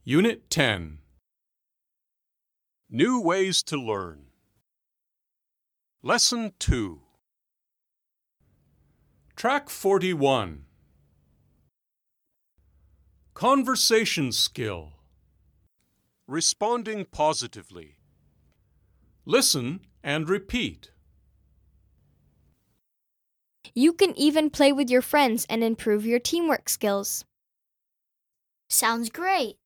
Unit 10. New Ways to Learn. Lesson 2. Track 41. Conversation skill. Responding positively. Listen and repeat. You can even play with your friends and improve your teamwork skills. Sounds great.